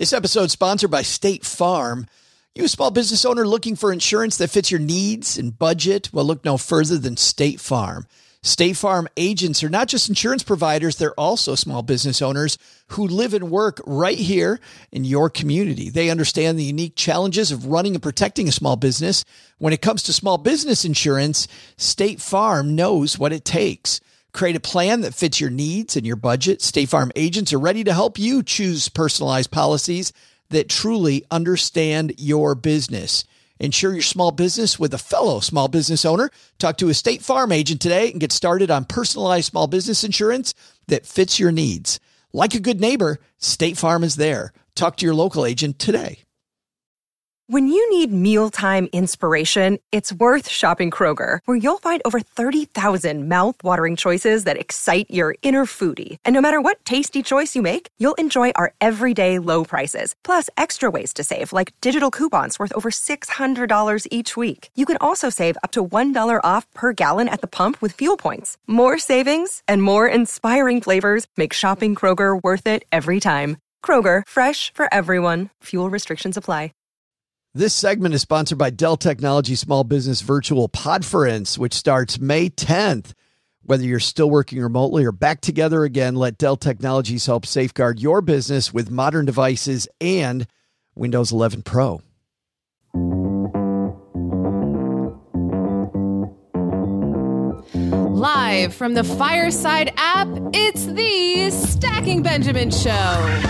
This episode is sponsored by State Farm. You a small business owner looking for insurance that fits your needs and budget? Well, look no further than State Farm. State Farm agents are not just insurance providers, they're also small business owners who live and work right here in your community. They understand the unique challenges of running and protecting a small business. When it comes to small business insurance, State Farm knows what it takes. Create a plan that fits your needs and your budget. State Farm agents are ready to help you choose personalized policies that truly understand your business. Insure your small business with a fellow small business owner. Talk to a State Farm agent today and get started on personalized small business insurance that fits your needs. Like a good neighbor, State Farm is there. Talk to your local agent today. When you need mealtime inspiration, it's worth shopping Kroger, where you'll find over 30,000 mouth-watering choices that excite your inner foodie. And no matter what tasty choice you make, you'll enjoy our everyday low prices, plus extra ways to save, like digital coupons worth over $600 each week. You can also save up to $1 off per gallon at the pump with fuel points. More savings and more inspiring flavors make shopping Kroger worth it every time. Kroger, fresh for everyone. Fuel restrictions apply. This segment is sponsored by Dell Technologies Small Business Virtual Podference, which starts May 10th. Whether you're still working remotely or back together again, let Dell Technologies help safeguard your business with modern devices and Windows 11 Pro. Live from the Fireside app, it's the Stacking Benjamin Show.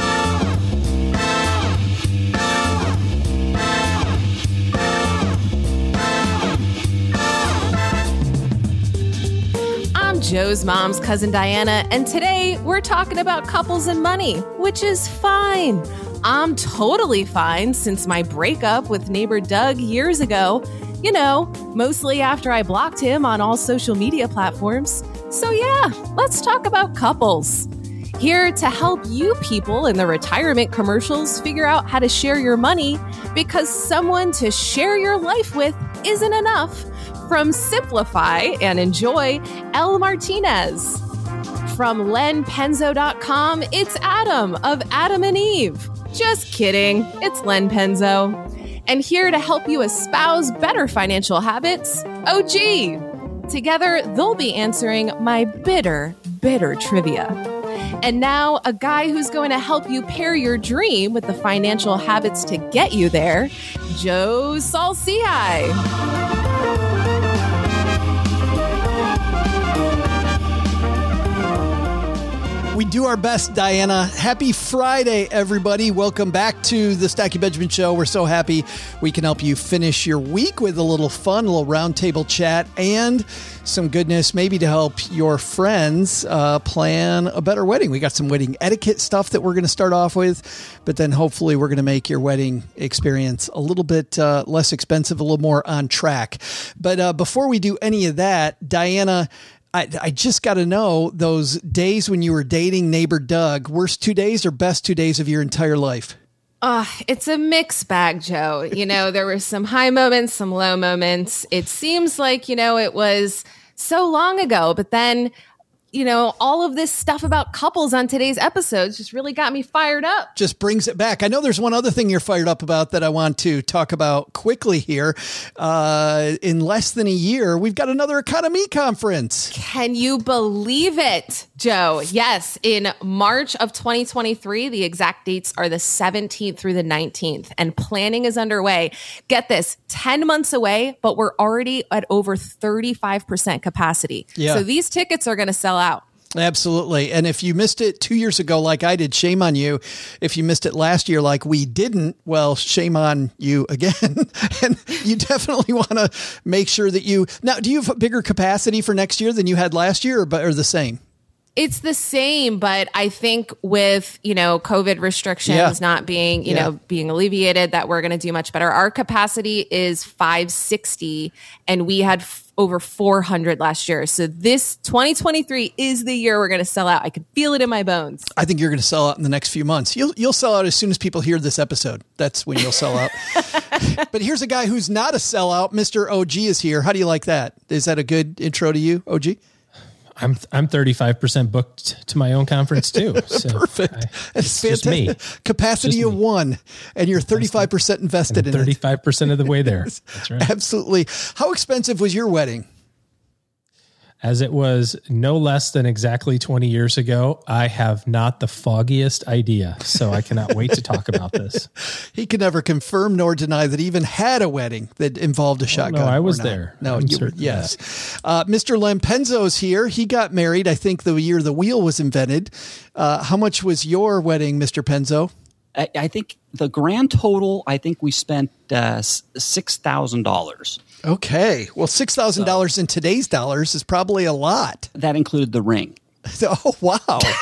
Joe's mom's cousin Diana, and today we're talking about couples and money, which is fine. I'm totally fine since my breakup with neighbor Doug years ago, mostly after I blocked him on all social media platforms. So yeah, let's talk about couples. Here to help you people in the retirement commercials figure out how to share your money, because someone to share your life with isn't enough. From Simplify and Enjoy, Elle Martinez. From lenpenzo.com, it's Adam of Adam and Eve. Just kidding, it's Len Penzo. And here to help you espouse better financial habits, OG. Together, they'll be answering my bitter trivia. And now, a guy who's going to help you pair your dream with the financial habits to get you there, Joe Saul-Sehy. We do our best, Diana. Happy Friday, everybody. Welcome back to the Stacking Benjamin Show. We're so happy we can help you finish your week with a little fun, a little roundtable chat, and some goodness, maybe to help your friends plan a better wedding. We got some wedding etiquette stuff that we're going to start off with, but then hopefully we're going to make your wedding experience a little bit less expensive, a little more on track. But before we do any of that, Diana, I just got to know, those days when you were dating neighbor Doug, worst 2 days or best 2 days of your entire life? It's a mixed bag, Joe. There were some high moments, some low moments. It seems like, it was so long ago, but then, all of this stuff about couples on today's episodes just really got me fired up. Just brings it back. I know there's one other thing you're fired up about that I want to talk about quickly here. In less than a year, we've got another Economy conference. Can you believe it, Joe? Yes, in March of 2023, the exact dates are the 17th through the 19th, and planning is underway. Get this, 10 months away, but we're already at over 35% capacity. Yeah. So these tickets are going to sell out. Absolutely. And if you missed it 2 years ago, like I did, shame on you. If you missed it last year, like we didn't, well, shame on you again. And you definitely want to make sure that now, do you have a bigger capacity for next year than you had last year, or the same? It's the same, but I think with, COVID restrictions not being, being alleviated, that we're going to do much better. Our capacity is 560 and we had over 400 last year. So this 2023 is the year we're going to sell out. I can feel it in my bones. I think you're going to sell out in the next few months. You'll sell out as soon as people hear this episode. That's when you'll sell out. But here's a guy who's not a sellout. Mr. OG is here. How do you like that? Is that a good intro to you, OG? I'm 35% booked to my own conference too. So Perfect. It's just me. Capacity of one, and you're 35% invested in 35% of the way there. That's right. Absolutely. How expensive was your wedding? As it was no less than exactly 20 years ago, I have not the foggiest idea. So I cannot wait to talk about this. He can never confirm nor deny that he even had a wedding that involved a shotgun. No, I was there. No, you were. Yes. Mr. Len Penzo's here. He got married, I think, the year the wheel was invented. How much was your wedding, Mr. Penzo? I think the grand total, I think we spent $6,000. Okay. Well, $6,000 in today's dollars is probably a lot. That included the ring. Oh, wow.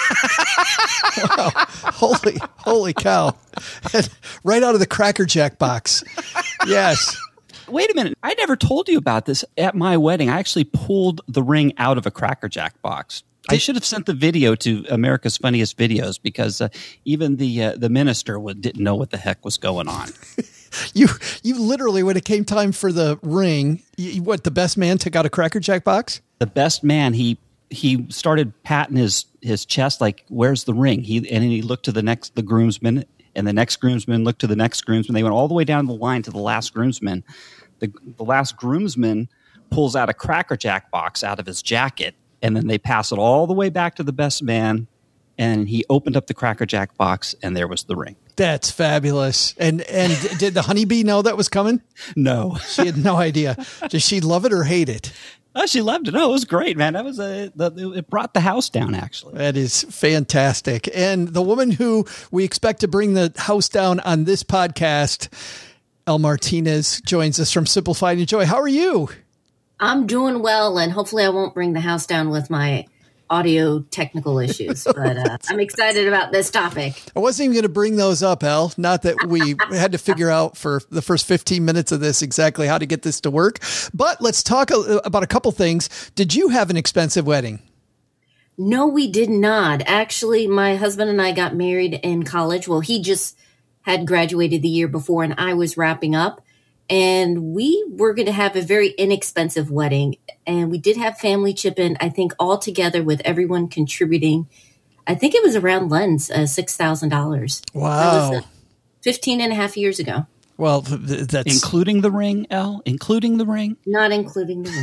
Wow. Holy cow. Right out of the Cracker Jack box. Yes. Wait a minute. I never told you about this at my wedding. I actually pulled the ring out of a Cracker Jack box. I should have sent the video to America's Funniest Videos because even the minister didn't know what the heck was going on. You literally, when it came time for the ring, the best man took out a Cracker Jack box? The best man, he started patting his chest like, where's the ring? And he looked to the groomsman, and the next groomsman looked to the next groomsman. They went all the way down the line to the last groomsman. The last groomsman pulls out a Cracker Jack box out of his jacket, and then they pass it all the way back to the best man, and he opened up the Cracker Jack box, and there was the ring. That's fabulous. And did the honeybee know that was coming? No. She had no idea. Does she love it or hate it? Oh, she loved it. Oh, it was great, man. That was it brought the house down, actually. That is fantastic. And the woman who we expect to bring the house down on this podcast, Elle Martinez, joins us from Simplify and Enjoy. How are you? I'm doing well, and hopefully I won't bring the house down with my audio technical issues, but I'm excited about this topic. I wasn't even going to bring those up, Elle. Not that we had to figure out for the first 15 minutes of this exactly how to get this to work, but let's talk about a couple things. Did you have an expensive wedding? No, we did not. Actually, my husband and I got married in college. Well, he just had graduated the year before, and I was wrapping up. And we were going to have a very inexpensive wedding. And we did have family chip in, I think all together with everyone contributing. I think it was around Len's $6,000. Wow. That was 15 and a half years ago. Well, that's including the ring, Elle? Including the ring? Not including the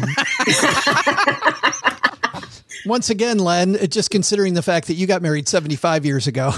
ring. Once again, Len, just considering the fact that you got married 75 years ago.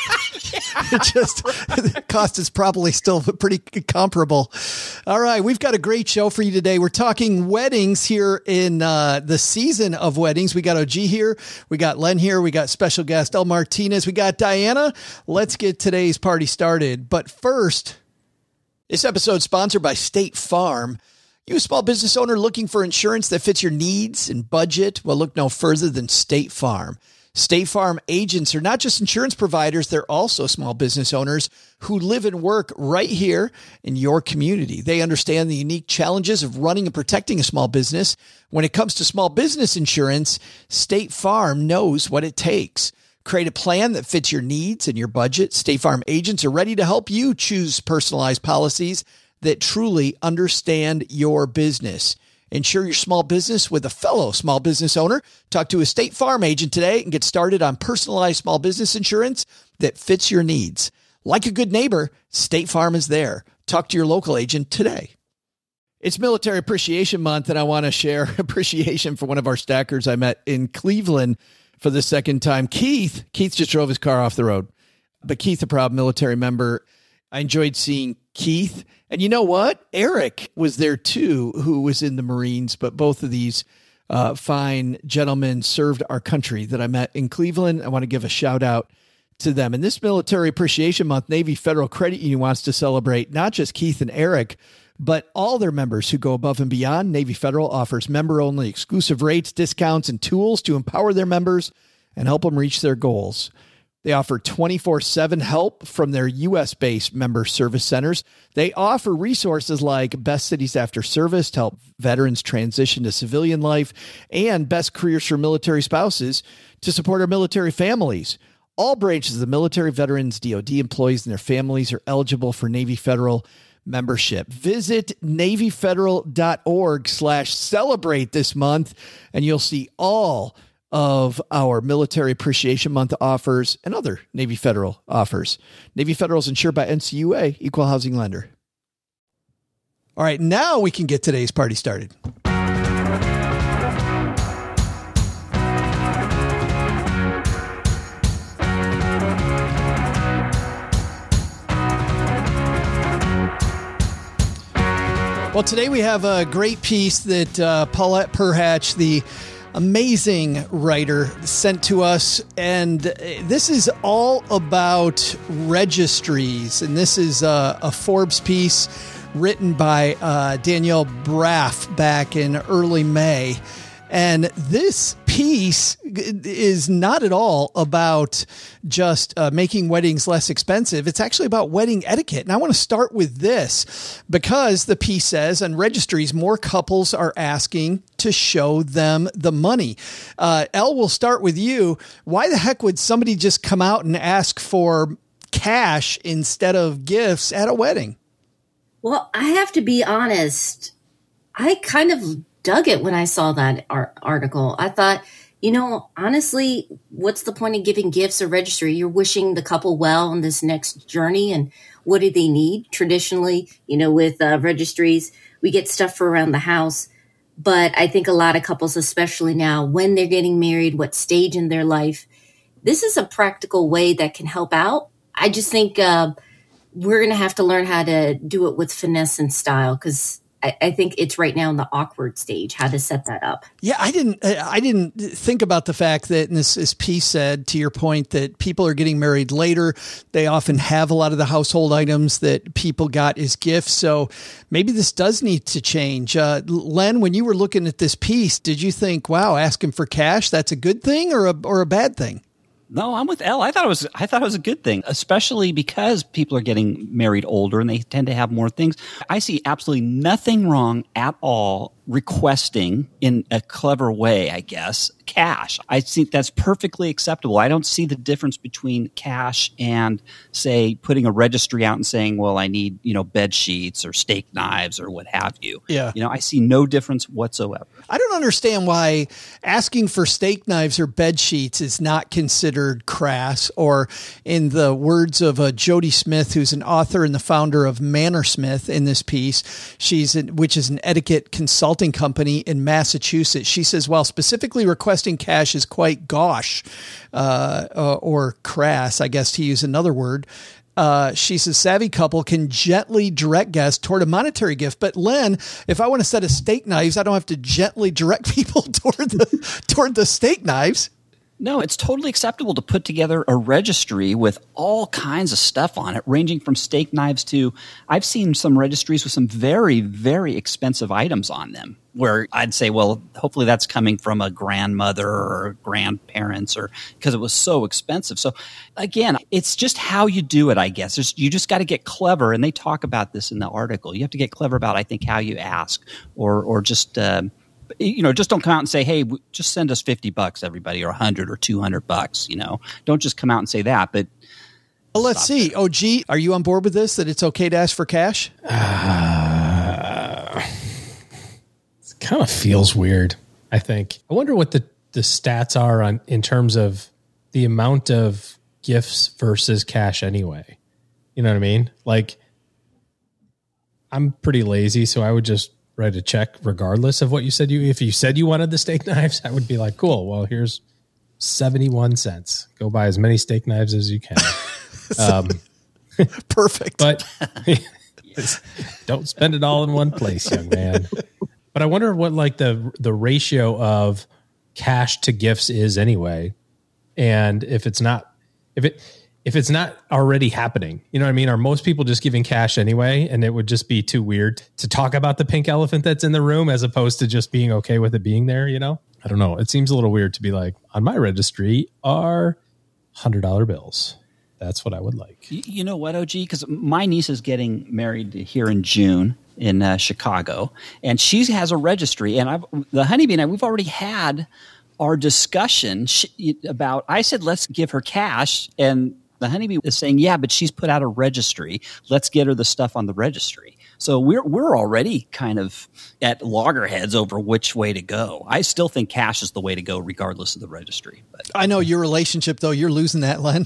The cost is probably still pretty comparable. All right. We've got a great show for you today. We're talking weddings here in the season of weddings. We got OG here. We got Len here. We got special guest Elle Martinez. We got Diana. Let's get today's party started. But first, this episode is sponsored by State Farm. You a small business owner looking for insurance that fits your needs and budget? Well, look no further than State Farm. State Farm agents are not just insurance providers, they're also small business owners who live and work right here in your community. They understand the unique challenges of running and protecting a small business. When it comes to small business insurance, State Farm knows what it takes. Create a plan that fits your needs and your budget. State Farm agents are ready to help you choose personalized policies that truly understand your business. Insure your small business with a fellow small business owner. Talk to a State Farm agent today and get started on personalized small business insurance that fits your needs. Like a good neighbor, State Farm is there. Talk to your local agent today. It's Military Appreciation Month, and I want to share appreciation for one of our stackers I met in Cleveland for the second time. Keith just drove his car off the road, but Keith, a proud military member. I enjoyed seeing Keith. And you know what? Eric was there too, who was in the Marines, but both of these fine gentlemen served our country that I met in Cleveland. I want to give a shout out to them. And this Military Appreciation Month, Navy Federal Credit Union wants to celebrate not just Keith and Eric, but all their members who go above and beyond. Navy Federal offers member-only exclusive rates, discounts, and tools to empower their members and help them reach their goals. They offer 24/7 help from their U.S.-based member service centers. They offer resources like Best Cities After Service to help veterans transition to civilian life and Best Careers for Military Spouses to support our military families. All branches of the military, veterans, DoD employees, and their families are eligible for Navy Federal membership. Visit NavyFederal.org/celebrate this month, and you'll see all of our Military Appreciation Month offers and other Navy Federal offers. Navy Federal is insured by NCUA, Equal Housing Lender. All right, now we can get today's party started. Well, today we have a great piece that Paulette Perhatch, the amazing writer, sent to us. And this is all about registries. And this is a Forbes piece written by Danielle Braff back in early May. And this piece is not at all about just making weddings less expensive. It's actually about wedding etiquette. And I want to start with this because the piece says on registries, more couples are asking to show them the money. Elle, we'll start with you. Why the heck would somebody just come out and ask for cash instead of gifts at a wedding? Well, I have to be honest. I kind of dug it when I saw that article. I thought, honestly, what's the point of giving gifts or registry? You're wishing the couple well on this next journey. And what do they need? Traditionally, with registries, we get stuff for around the house. But I think a lot of couples, especially now, when they're getting married, what stage in their life, this is a practical way that can help out. I just think we're going to have to learn how to do it with finesse and style, because I think it's right now in the awkward stage, how to set that up. Yeah, I didn't think about the fact that, and this piece said, to your point, that people are getting married later. They often have a lot of the household items that people got as gifts. So maybe this does need to change. Len, when you were looking at this piece, did you think, wow, asking for cash, that's a good thing or a bad thing? No, I'm with Elle. I thought it was a good thing, especially because people are getting married older and they tend to have more things. I see absolutely nothing wrong at all requesting, in a clever way, I guess, cash. I think that's perfectly acceptable. I don't see the difference between cash and, say, putting a registry out and saying, well, I need, bed sheets or steak knives or what have you. Yeah. I see no difference whatsoever. I don't understand why asking for steak knives or bed sheets is not considered crass, or, in the words of Jody Smith, who's an author and the founder of Mannersmith in this piece, which is an etiquette consulting company in Massachusetts. She says, while specifically requesting cash is quite gauche, or crass, I guess to use another word, she says savvy couple can gently direct guests toward a monetary gift. But Len, if I want a set of steak knives, I don't have to gently direct people toward the steak knives. No, it's totally acceptable to put together a registry with all kinds of stuff on it, ranging from steak knives to, I've seen some registries with some very, very expensive items on them, where I'd say, well, hopefully that's coming from a grandmother or grandparents, or because it was so expensive. So again, it's just how you do it, I guess. You just got to get clever, and they talk about this in the article. You have to get clever about, I think, how you ask, or just just don't come out and say, hey, just send us $50, everybody, or $100 or $200. Don't just come out and say that. But well, let's see. OG, are you on board with this? That it's okay to ask for cash? It kind of feels weird, I think. I wonder what the stats are in terms of the amount of gifts versus cash anyway. You know what I mean? Like, I'm pretty lazy, so I would just write a check regardless of what you said. If you said you wanted the steak knives, I would be like, cool, well, here's 71 cents. Go buy as many steak knives as you can. Perfect. But don't spend it all in one place, young man. But I wonder what the ratio of cash to gifts is anyway. And if it's not already happening, you know what I mean? Are most people just giving cash anyway? And it would just be too weird to talk about the pink elephant that's in the room as opposed to just being okay with it being there, I don't know. It seems a little weird to be like, on my registry are $100 bills. That's what I would like. You know what, OG? Because my niece is getting married here in June in Chicago, and she has a registry. And the Honeybee and I, we've already had our discussion about, I said, let's give her cash. And The honeybee is saying, yeah, but she's put out a registry. Let's get her the stuff on the registry. So we're already kind of at loggerheads over which way to go. I still think cash is the way to go, regardless of the registry. But I know your relationship, though. You're losing that, Len.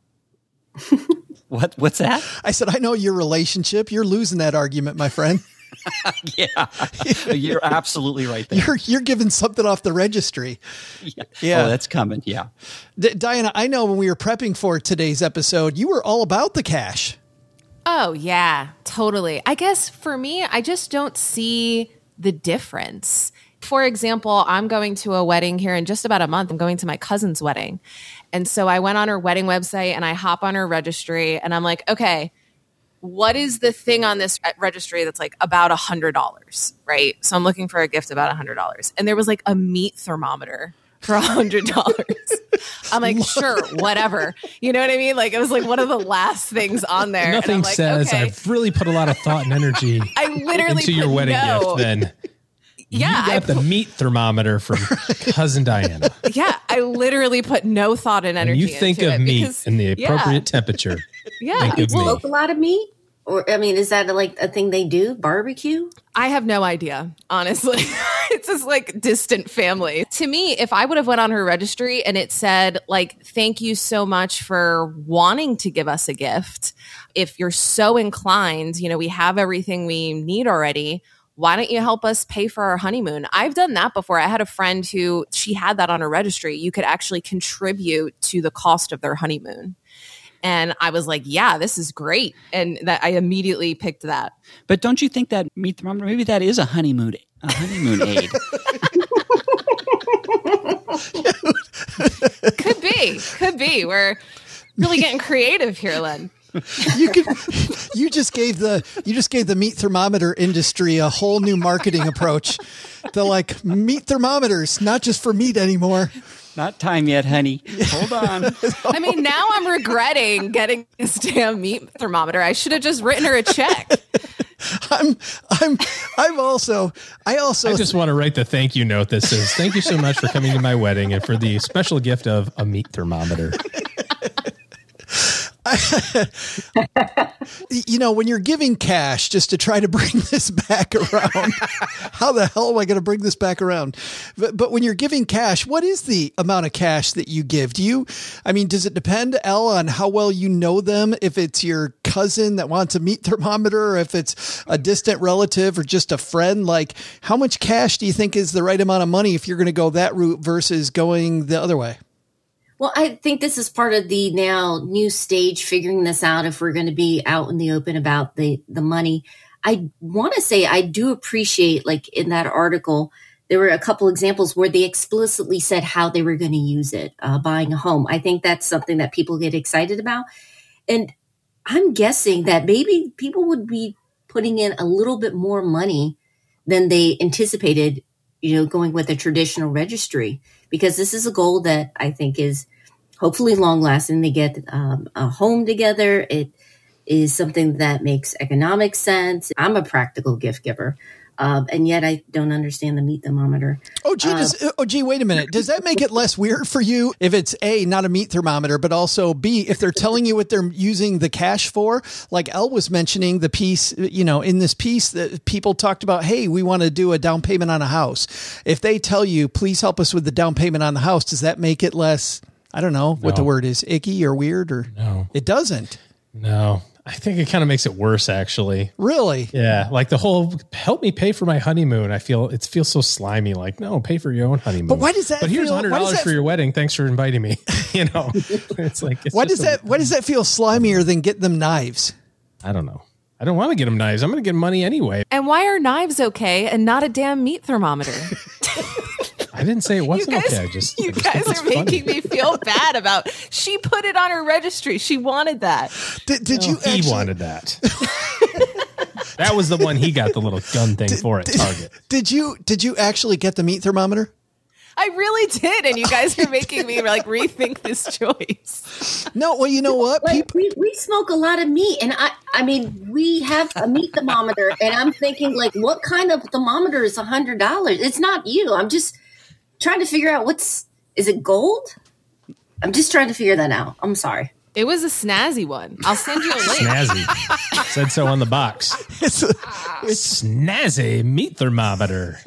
What's that? I said, I know your relationship. You're losing that argument, my friend. Yeah, you're absolutely right there. You're giving something off the registry. Yeah. Oh, that's coming. Yeah. Diana, I know when we were prepping for today's episode, you were all about the cash. Oh, yeah, totally. I guess for me, I just don't see the difference. For example, I'm going to a wedding here in just about a month. I'm going to my cousin's wedding. And so I went on her wedding website and I hop on her registry and I'm like, okay, what is the thing on this registry that's like about $100, right? So I'm looking for a gift about $100. And there was like a meat thermometer for $100. I'm like, sure, whatever. You know what I mean? Like, it was like one of the last things on there. Nothing and I'm like, says okay. I've really put a lot of thought and energy I literally into your put wedding no. gift then. Yeah, You got the meat thermometer from Cousin Diana. Yeah, I literally put no thought and energy And you think into of it meat because, in the appropriate temperature. Yeah. Think of People me. smoke a lot of meat? Or, I mean, is that like a thing they do? Barbecue? I have no idea, honestly. It's just like distant family. To me, if I would have went on her registry and it said like, thank you so much for wanting to give us a gift. If you're so inclined, you know, we have everything we need already. Why don't you help us pay for our honeymoon? I've done that before. I had a friend who she had that on her registry. You could actually contribute to the cost of their honeymoon. And I was like, yeah, this is great. And that I immediately picked that. But don't you think that meat thermometer, maybe that is a honeymoon aid? Could be. We're really getting creative here, Len. You just gave the meat thermometer industry a whole new marketing approach. They're like, meat thermometers, not just for meat anymore. Not time yet, honey. Hold on. I mean, now I'm regretting getting this damn meat thermometer. I should have just written her a check. I just want to write the thank you note that says, thank you so much for coming to my wedding and for the special gift of a meat thermometer. You know, when you're giving cash, just to try to bring this back around, how the hell am I going to bring this back around? But when you're giving cash, what is the amount of cash that you give? Does it depend, Elle, on how well you know them? If it's your cousin that wants a meat thermometer, or if it's a distant relative or just a friend, like how much cash do you think is the right amount of money if you're going to go that route versus going the other way? Well, I think this is part of the now new stage, figuring this out if we're going to be out in the open about the money. I want to say I do appreciate, like in that article, there were a couple examples where they explicitly said how they were going to use it, buying a home. I think that's something that people get excited about. And I'm guessing that maybe people would be putting in a little bit more money than they anticipated, you know, going with a traditional registry, because this is a goal that I think is hopefully long lasting. They get a home together. It is something that makes economic sense. I'm a practical gift giver. And yet I don't understand the meat thermometer. Gee, wait a minute. Does that make it less weird for you if it's A, not a meat thermometer, but also B, if they're telling you what they're using the cash for? Like Elle was mentioning the piece, you know, in this piece that people talked about, hey, we want to do a down payment on a house. If they tell you, please help us with the down payment on the house, does that make it less, I don't know what the word is, icky or weird? Or no, it doesn't. No. I think it kind of makes it worse, actually. Really? Yeah. Like the whole help me pay for my honeymoon. It feels so slimy. Like, no, pay for your own honeymoon. But why does that But here's feel, $100 for your wedding. Thanks for inviting me. You know, it's like, why does that feel slimier than getting them knives? I don't know. I don't want to get them knives. I'm going to get money anyway. And why are knives okay and not a damn meat thermometer? I didn't say it wasn't you guys, okay. You guys are making me feel bad about. She put it on her registry. She wanted that. He wanted that. That was the one he got the little gun thing for at Target. Did you actually get the meat thermometer? I really did, and you guys are making me like rethink this choice. No, well, you know what? Like, we smoke a lot of meat, and I mean, we have a meat thermometer, and I'm thinking, like, what kind of thermometer is $100? It's not you. I'm just trying to figure out is it gold? I'm just trying to figure that out. I'm sorry. It was a snazzy one. I'll send you a link. Snazzy. Said so on the box. It's Snazzy meat thermometer.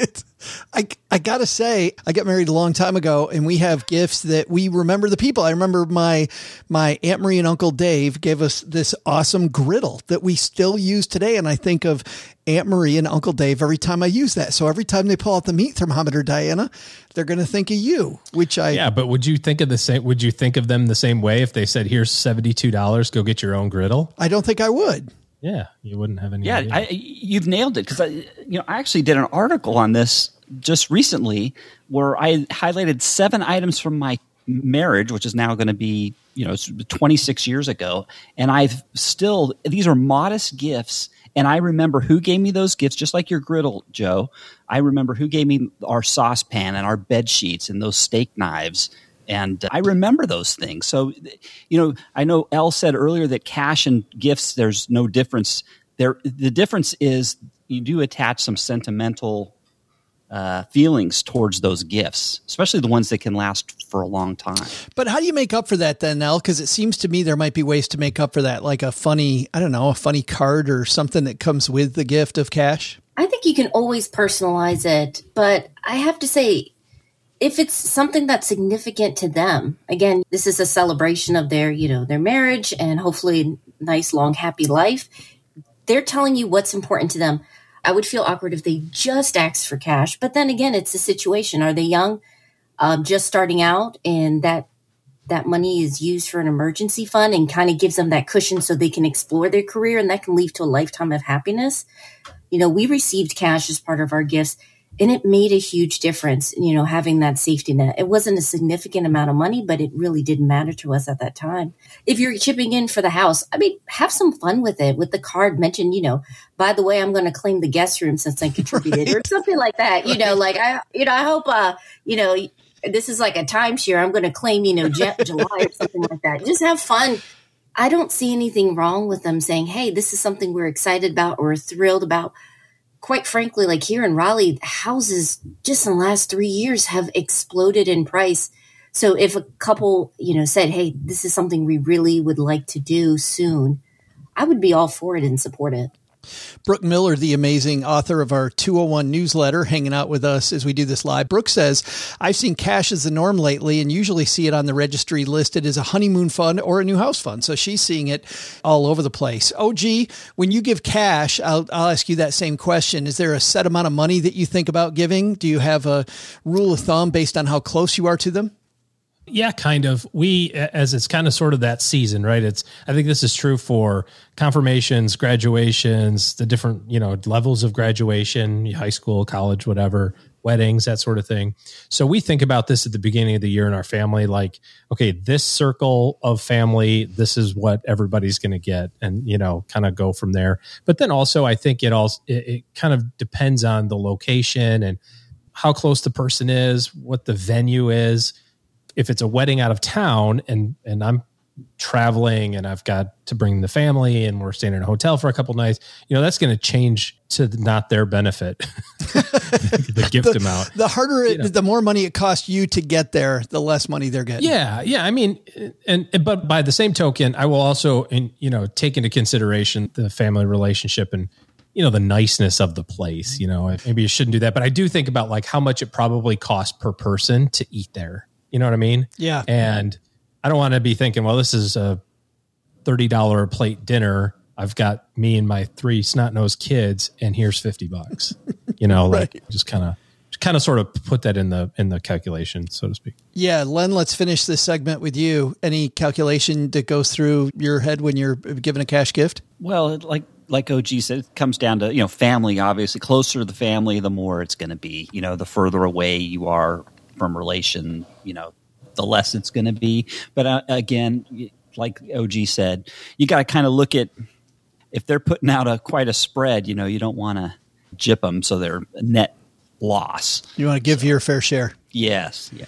I gotta say, I got married a long time ago, and we have gifts that we remember the people. I remember my Aunt Marie and Uncle Dave gave us this awesome griddle that we still use today, and I think of Aunt Marie and Uncle Dave every time I use that. So every time they pull out the meat thermometer, Diana, they're going to think of you. Yeah, but would you think of the same? Would you think of them the same way if they said, "Here's $72, go get your own griddle"? I don't think I would. Yeah, you wouldn't have any. Yeah, you've nailed it, because I actually did an article on this just recently where I highlighted 7 items from my marriage, which is now going to be 26 years ago, and these are modest gifts, and I remember who gave me those gifts, just like your griddle, Joe. I remember who gave me our saucepan and our bed sheets and those steak knives. And I remember those things. So, I know Elle said earlier that cash and gifts, there's no difference. The difference is you do attach some sentimental feelings towards those gifts, especially the ones that can last for a long time. But how do you make up for that then, Elle? Because it seems to me there might be ways to make up for that, like a funny card or something that comes with the gift of cash. I think you can always personalize it, but I have to say, if it's something that's significant to them, again, this is a celebration of their marriage and hopefully nice, long, happy life. They're telling you what's important to them. I would feel awkward if they just asked for cash. But then again, it's a situation. Are they young, just starting out, and that money is used for an emergency fund and kind of gives them that cushion so they can explore their career, and that can lead to a lifetime of happiness. We received cash as part of our gifts, and it made a huge difference, having that safety net. It wasn't a significant amount of money, but it really didn't matter to us at that time. If you're chipping in for the house, have some fun with it. With the card, mention, by the way, I'm going to claim the guest room since I contributed, right, or something like that. I hope, this is like a timeshare. I'm going to claim, July or something like that. Just have fun. I don't see anything wrong with them saying, hey, this is something we're excited about or thrilled about. Quite frankly, like here in Raleigh, houses just in the last 3 years have exploded in price. So if a couple, said, hey, this is something we really would like to do soon, I would be all for it and support it. Brooke Miller, the amazing author of our 201 newsletter, hanging out with us as we do this live. Brooke says, I've seen cash as the norm lately and usually see it on the registry listed as a honeymoon fund or a new house fund. So she's seeing it all over the place. OG, when you give cash, I'll ask you that same question. Is there a set amount of money that you think about giving? Do you have a rule of thumb based on how close you are to them? Yeah, kind of. As it's kind of sort of that season, right? I think this is true for confirmations, graduations, the different, levels of graduation, high school, college, whatever, weddings, that sort of thing. So we think about this at the beginning of the year in our family, like, okay, this circle of family, this is what everybody's going to get, and, kind of go from there. But then also I think it kind of depends on the location and how close the person is, what the venue is. If it's a wedding out of town and I'm traveling and I've got to bring the family and we're staying in a hotel for a couple nights, that's going to change to not their benefit, the gift amount. The harder the more money it costs you to get there, the less money they're getting. Yeah. I mean, but by the same token, I will also, take into consideration the family relationship and, the niceness of the place. Maybe you shouldn't do that, but I do think about like how much it probably costs per person to eat there. You know what I mean? Yeah. And I don't want to be thinking, well, this is a $30 a plate dinner. I've got me and my 3 snot-nosed kids, and here's $50. Right. Just kind of sort of put that in the calculation, so to speak. Yeah, Len, let's finish this segment with you. Any calculation that goes through your head when you're given a cash gift? Well, like OG said, it comes down to, family, obviously. Closer to the family, the more it's going to be. The further away you are from relation, the less it's going to be. But again, like OG said, you got to kind of look at if they're putting out quite a spread, you don't want to gyp them so they're a net loss. You want to give your fair share. Yes. Yeah.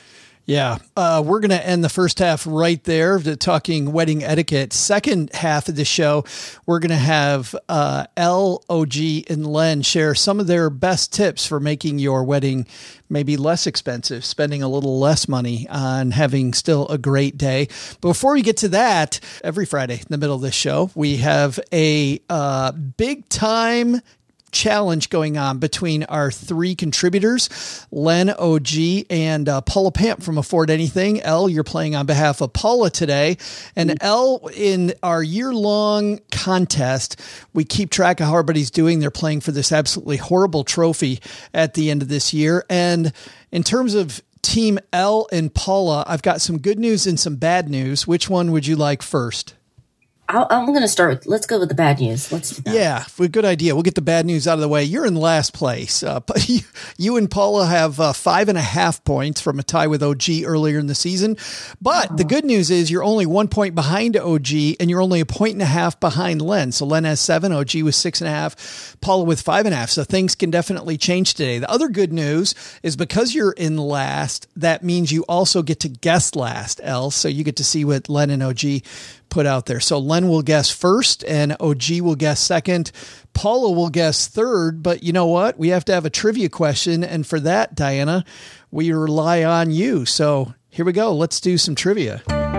Yeah, we're going to end the first half right there talking wedding etiquette. Second half of the show, we're going to have Elle, OG, and Len share some of their best tips for making your wedding maybe less expensive, spending a little less money on having still a great day. But before we get to that, every Friday in the middle of this show, we have a big time challenge going on between our three contributors, Len, OG, and Paula Pamp from Afford Anything. Elle, you're playing on behalf of Paula today. And Elle, in our year-long contest, we keep track of how everybody's doing. They're playing for this absolutely horrible trophy at the end of this year. And in terms of Team Elle and Paula, I've got some good news and some bad news. Which one would you like first? I'm going to start with, let's go with the bad news. Let's do that. Yeah, good idea. We'll get the bad news out of the way. You're in last place. You and Paula have 5.5 points from a tie with OG earlier in the season. But the good news is you're only 1 point behind OG, and you're only 1.5 points behind Len. So Len has 7, OG with 6.5, Paula with 5.5. So things can definitely change today. The other good news is because you're in last, that means you also get to guess last, Elle. So you get to see what Len and OG put out there. So Len will guess first and OG will guess second. Paula will guess third, but you know what? We have to have a trivia question. And for that, Diana, we rely on you. So here we go. Let's do some trivia.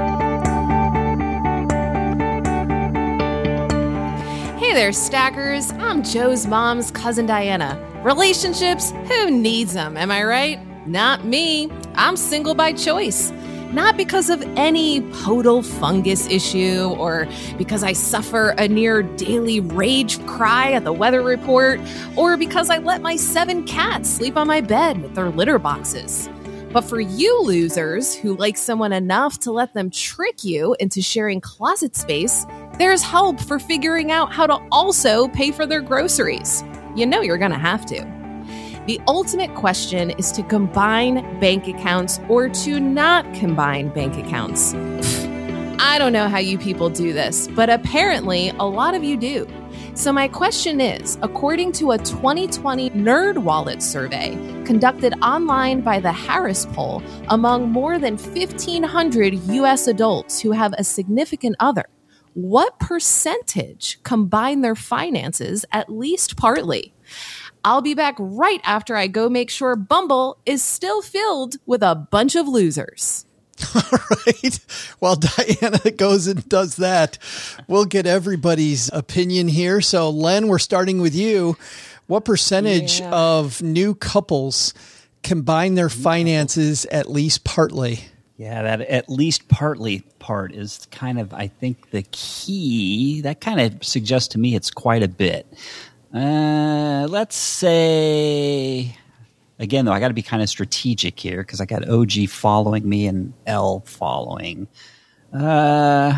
Hey there, Stackers. I'm Joe's mom's cousin Diana. Relationships? Who needs them? Am I right? Not me. I'm single by choice. Not because of any podal fungus issue or because I suffer a near daily rage cry at the weather report or because I let my 7 cats sleep on my bed with their litter boxes. But for you losers who like someone enough to let them trick you into sharing closet space, there's help for figuring out how to also pay for their groceries. You know you're going to have to. The ultimate question is to combine bank accounts or to not combine bank accounts. I don't know how you people do this, but apparently a lot of you do. So my question is, according to a 2020 NerdWallet survey conducted online by the Harris Poll among more than 1,500 U.S. adults who have a significant other, what percentage combine their finances at least partly? I'll be back right after I go make sure Bumble is still filled with a bunch of losers. All right. While Diana goes and does that, we'll get everybody's opinion here. So, Len, we're starting with you. What percentage of new couples combine their finances at least partly? Yeah, that at least partly part is kind of, I think, the key. That kind of suggests to me it's quite a bit. Let's say, again, though, I got to be kind of strategic here because I got OG following me and L following. I'm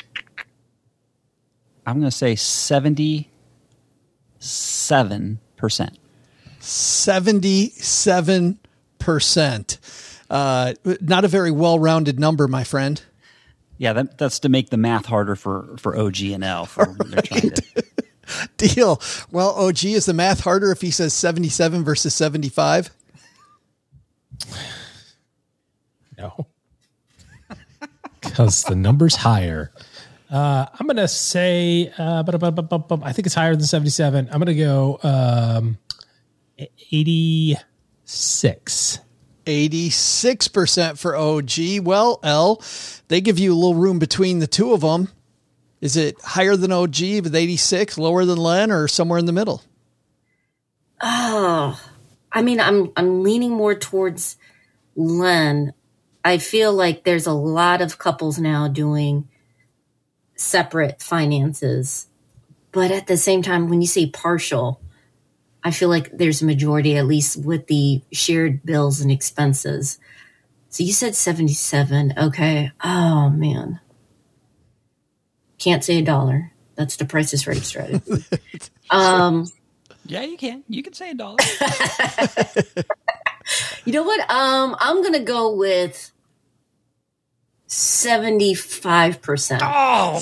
going to say 77%. 77%. Not a very well-rounded number, my friend. Yeah, that's to make the math harder for OG and L. They're trying to. Deal. Well, OG, is the math harder if he says 77 versus 75? No. Because the number's higher. I'm going to say, I think it's higher than 77. I'm going to go 86. 86% for OG. Well, L, they give you a little room between the two of them. Is it higher than OG with 86, lower than Len, or somewhere in the middle? Oh, I mean, I'm leaning more towards Len. I feel like there's a lot of couples now doing separate finances. But at the same time, when you say partial, I feel like there's a majority, at least with the shared bills and expenses. So you said 77. Okay. Oh, man. Can't say $1. That's the Price is Right strategy. Yeah, you can. You can say $1. You know what? I'm going to go with 75%. Oh,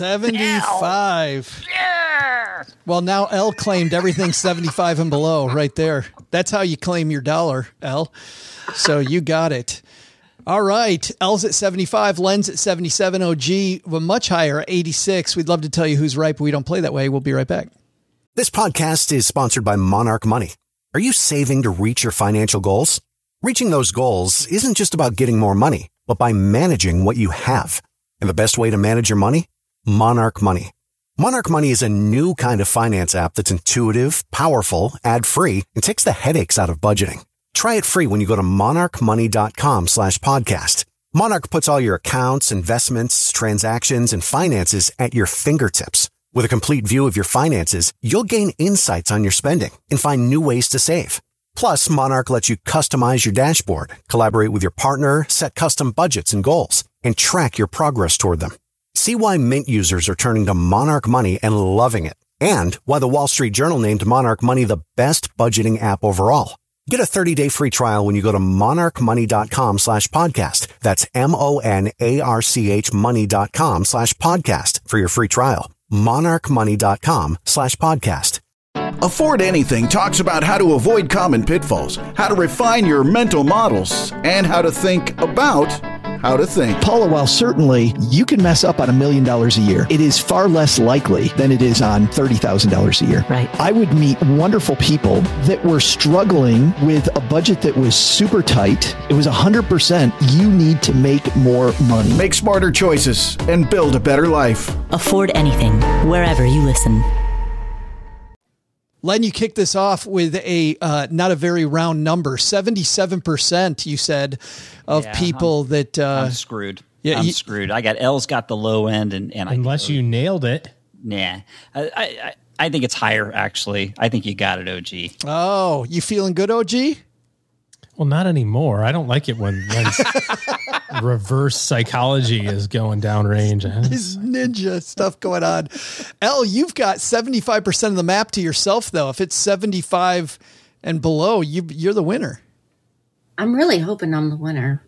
75. Yeah. Well, now L claimed everything 75 and below right there. That's how you claim your dollar, L. So you got it. All right. L's at 75, Len's at 77, OG much higher, 86. We'd love to tell you who's right, but we don't play that way. We'll be right back. This podcast is sponsored by Monarch Money. Are you saving to reach your financial goals? Reaching those goals isn't just about getting more money, but by managing what you have. And the best way to manage your money? Monarch Money. Monarch Money is a new kind of finance app that's intuitive, powerful, ad-free, and takes the headaches out of budgeting. Try it free when you go to monarchmoney.com/podcast. Monarch puts all your accounts, investments, transactions, and finances at your fingertips. With a complete view of your finances, you'll gain insights on your spending and find new ways to save. Plus, Monarch lets you customize your dashboard, collaborate with your partner, set custom budgets and goals, and track your progress toward them. See why Mint users are turning to Monarch Money and loving it, and why the Wall Street Journal named Monarch Money the best budgeting app overall. Get a 30-day free trial when you go to monarchmoney.com/podcast. That's MONARCH money.com/podcast for your free trial. monarchmoney.com/podcast. Afford Anything talks about how to avoid common pitfalls, how to refine your mental models, and how to think about how to think. Paula, while certainly you can mess up on $1 million a year, it is far less likely than it is on $30,000 a year. Right. I would meet wonderful people that were struggling with a budget that was super tight. It was 100%. You need to make more money. Make smarter choices and build a better life. Afford Anything, wherever you listen. Len, you kicked this off with a not a very round number. 77%, you said, of people that... I'm screwed. Yeah, I'm screwed. L's got the low end. and Unless you nailed it. Nah. I think it's higher, actually. I think you got it, OG. Oh, you feeling good, OG? Well, not anymore. I don't like it when reverse psychology is going downrange. His ninja stuff going on. L, you've got 75% of the map to yourself, though. If it's 75 and below, you're the winner. I'm really hoping I'm the winner.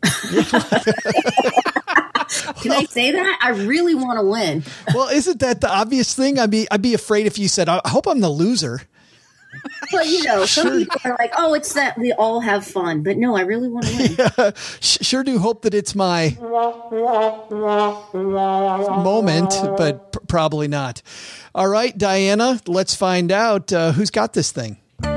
Can I say that? I really want to win. Well, isn't that the obvious thing? I'd be afraid if you said, I hope I'm the loser. But, some people are like, oh, it's that we all have fun. But no, I really want to win. Yeah, sure do hope that it's my moment, but probably not. All right, Diana, let's find out who's got this thing.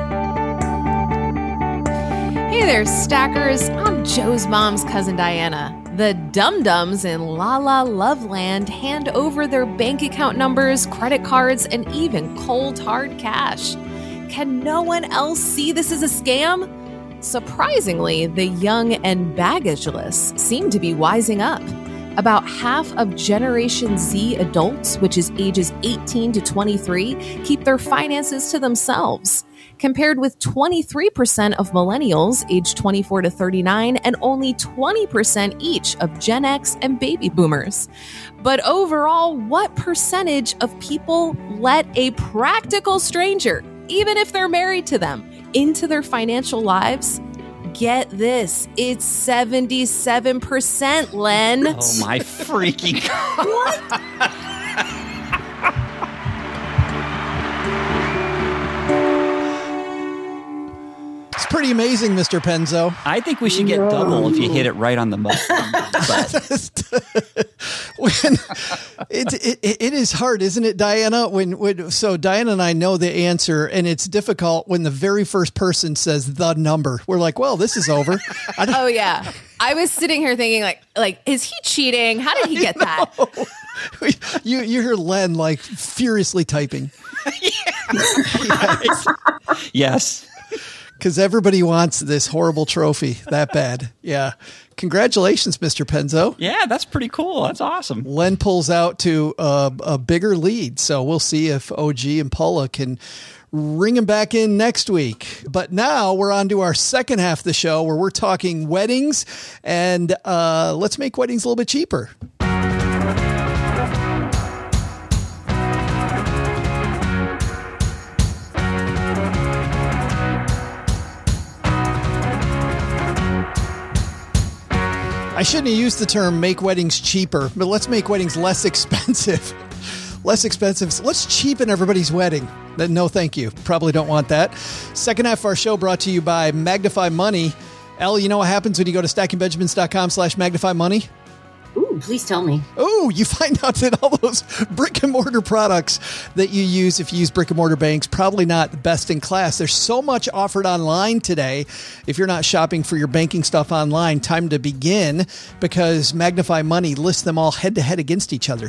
Hey there, stackers. I'm Joe's mom's cousin Diana. The dum-dums in La La Loveland hand over their bank account numbers, credit cards, and even cold hard cash. Can no one else see this as a scam? Surprisingly, the young and baggageless seem to be wising up. About half of Generation Z adults, which is ages 18 to 23, keep their finances to themselves, compared with 23% of millennials aged 24 to 39 and only 20% each of Gen X and baby boomers. But overall, what percentage of people let a practical stranger, even if they're married to them, into their financial lives? Get this, it's 77%, Len. Oh my freaking God. What? It's pretty amazing, Mr. Penzo. I think we should get double if you hit it right on the button. It is hard, isn't it, Diana? So Diana and I know the answer, and it's difficult when the very first person says the number. We're like, well, this is over. Oh yeah, I was sitting here thinking, like, is he cheating? How did he get that? You hear Len like furiously typing. Yes. Because everybody wants this horrible trophy that bad. Yeah. Congratulations, Mr. Penzo. Yeah, that's pretty cool. That's awesome. Len pulls out to a bigger lead. So we'll see if OG and Paula can ring him back in next week. But now we're on to our second half of the show where we're talking weddings. And let's make weddings a little bit cheaper. I shouldn't have used the term make weddings cheaper, but let's make weddings less expensive. Less expensive. So let's cheapen everybody's wedding. No, thank you. Probably don't want that. Second half of our show brought to you by Magnify Money. Elle, you know what happens when you go to stackingbenjamins.com/magnify-money? Ooh, please tell me. Oh, you find out that all those brick and mortar products that you use, if you use brick and mortar banks, probably not the best in class. There's so much offered online today. If you're not shopping for your banking stuff online, time to begin, because Magnify Money lists them all head to head against each other.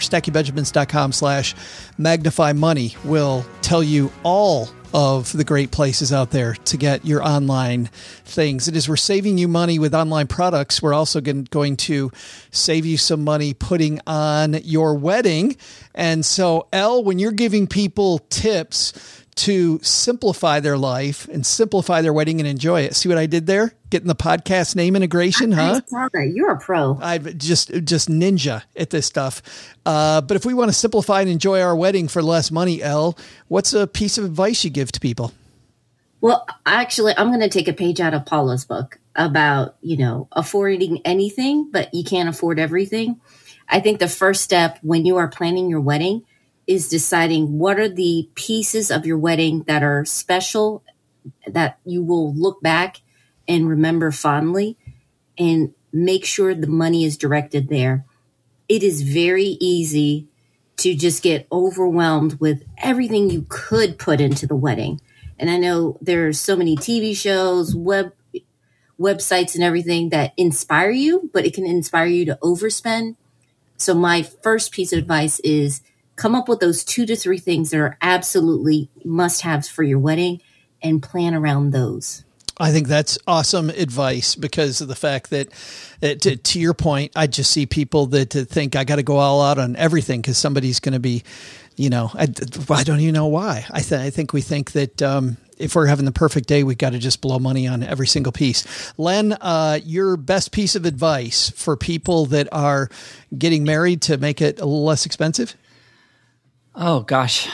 stackingbenjamins.com/magnify-money will tell you all of the great places out there to get your online things. And as we're saving you money with online products, we're also going to save you some money putting on your wedding. And so, Elle, when you're giving people tips to simplify their life and simplify their wedding and enjoy it, see what I did there? Getting the podcast name integration, huh? You're a pro. I'm just ninja at this stuff. But if we want to simplify and enjoy our wedding for less money, Elle, what's a piece of advice you give to people? Well, actually, I'm going to take a page out of Paula's book about, affording anything, but you can't afford everything. I think the first step when you are planning your wedding is deciding what are the pieces of your wedding that are special, that you will look back and remember fondly, and make sure the money is directed there. It is very easy to just get overwhelmed with everything you could put into the wedding. And I know there's so many TV shows, websites and everything that inspire you, but it can inspire you to overspend. So my first piece of advice is come up with those 2 to 3 things that are absolutely must-haves for your wedding and plan around those. I think that's awesome advice because of the fact that, to your point, I just see people that think I got to go all out on everything because somebody's going to be, I don't even know why. I think we think that if we're having the perfect day, we've got to just blow money on every single piece. Len, your best piece of advice for people that are getting married to make it a little less expensive? Oh, gosh.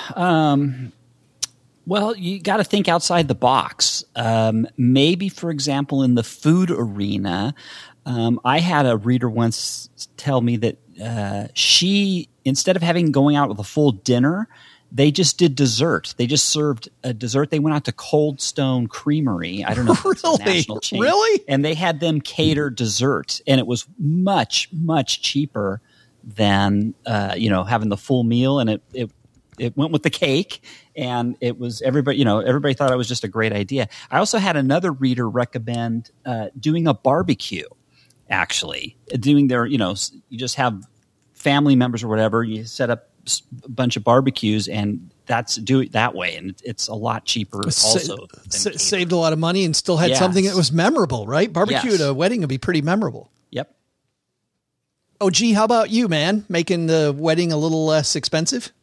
Well, you got to think outside the box. Maybe, for example, in the food arena, I had a reader once tell me that she, instead of going out with a full dinner, they just did dessert. They just served a dessert. They went out to Cold Stone Creamery. I don't know if it's a national chain. Really? And they had them cater dessert, and it was much, much cheaper than having the full meal, and it went with the cake, and it was everybody thought it was just a great idea. I also had another reader recommend doing a barbecue, actually doing their, you just have family members or whatever, you set up a bunch of barbecues and do it that way. And it's a lot cheaper also. Saved a lot of money and still had something that was memorable, right? Barbecue at a wedding would be pretty memorable. Yep. Oh, gee, how about you, man? Making the wedding a little less expensive?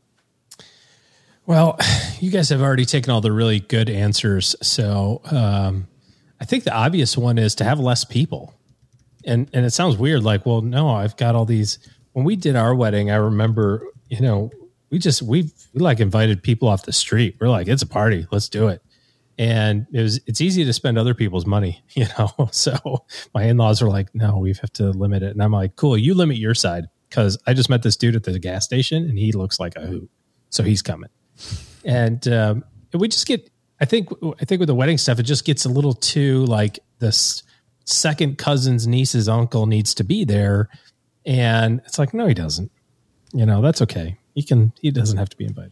Well, you guys have already taken all the really good answers. So I think the obvious one is to have less people. And it sounds weird. Like, well, no, I've got all these. When we did our wedding, I remember, we invited people off the street. We're like, it's a party. Let's do it. And it's easy to spend other people's money, So my in-laws are like, no, we have to limit it. And I'm like, cool, you limit your side. Because I just met this dude at the gas station and he looks like a hoot. So he's coming. And we just get, I think with the wedding stuff, it just gets a little too like this second cousin's niece's uncle needs to be there. And it's like, no, he doesn't. That's okay. He doesn't have to be invited.